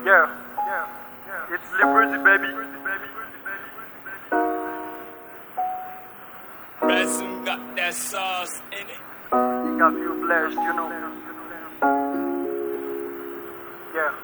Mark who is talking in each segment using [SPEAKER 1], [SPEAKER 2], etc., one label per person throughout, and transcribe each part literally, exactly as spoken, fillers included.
[SPEAKER 1] Yeah, yeah, yeah. It's Lil Breezy, baby.
[SPEAKER 2] Resin got that sauce in it.
[SPEAKER 1] You got you blessed, you know. Yeah.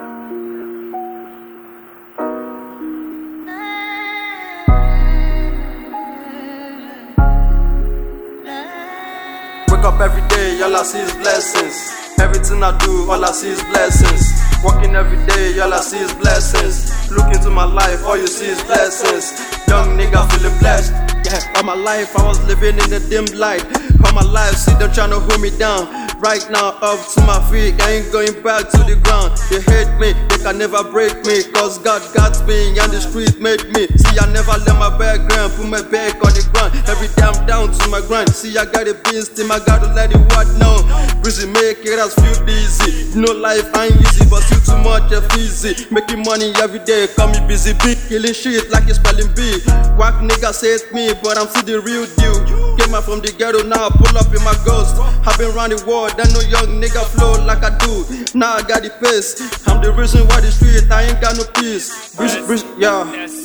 [SPEAKER 3] Wake up every day, all I see is blessings. Everything I do, all I see is blessings. Working every day, all I see is blessings. Look into my life, all you see is blessings. Young nigga feeling blessed. Yeah, all my life I was living in the dim light. All my life, see them trying to hold me down. Right now, up to my feet, I ain't going back to the ground. They hate me, they can never break me, cause God got me and the street made me. See, I never let my background put my back on the ground. Every day I'm down to my grind. See, I got a beans team, I gotta let it what now. Breezy make it as feel easy. You know life ain't easy, but still too much of easy. Making money every day, call me busy bee. Killing shit like it's spelling bee. Whack niggas hate me, but I'm still the real deal. Came out from the ghetto, now I pull up in my ghost. I've been round the world, that no young nigga flow like I do. Now I got the pace. I'm the reason why the street I ain't got no peace. Breezy, breezy, yeah.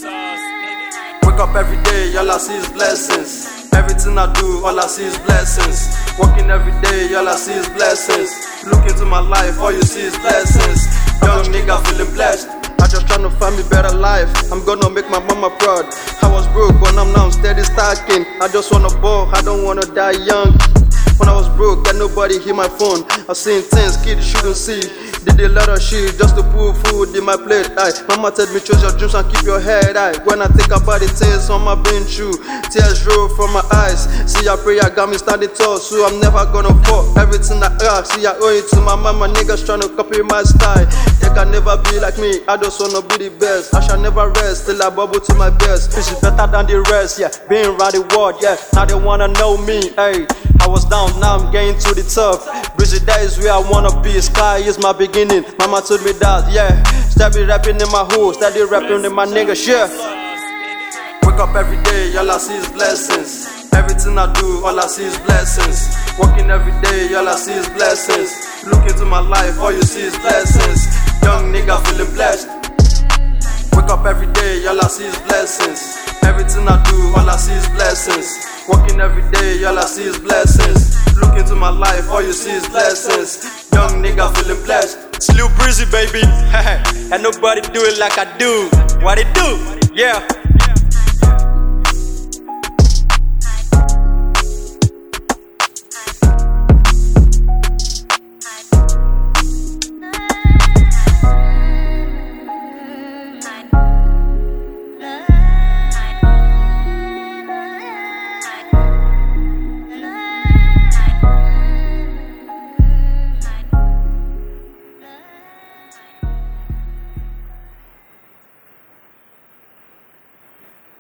[SPEAKER 3] Wake up every day, all I see is blessings. Everything I do, all I see is blessings. Working every day, all I see is blessings. Look into my life, all you see is blessings. Young nigga feeling blessed. I just tryna find me better life. I'm gonna make my mama proud. I was broke, but I'm now steady stacking. I just wanna ball, I don't wanna die young. When I was broke, got nobody hit my phone. I seen things kids shouldn't see. Did a lot of shit just to put food in my plate. Aye. Mama told me choose your dreams and keep your head high. When I think about the things on my been through, tears roll from my eyes. See, I pray I got me standing tall, so I'm never gonna fall. Everything I ask, see, I owe it to my mama. Niggas tryna copy my style. They can never be like me, I just wanna be the best. I shall never rest till I bubble to my best. This is better than the rest, yeah. Being around the world, yeah. Now they wanna know me, hey. I was down, now I'm getting to the top. Breezy, that is where I wanna be. Sky is my beginning. Mama told me that, yeah. Steady rapping in my hood, steady rapping in my nigga shit. Wake up every day, all I see is blessings. Everything I do, all I see is blessings. Working every day, all I see is blessings. Look into my life, all you see is blessings. Young nigga feeling blessed. Wake up every day, all I see is blessings. Everything I do, all I see is blessings. Working every day, all I see is blessings. Look into my life, all you see is blessings. Young nigga feeling blessed. It's Lil Breezy, baby. And nobody do it like I do. What it do? Yeah.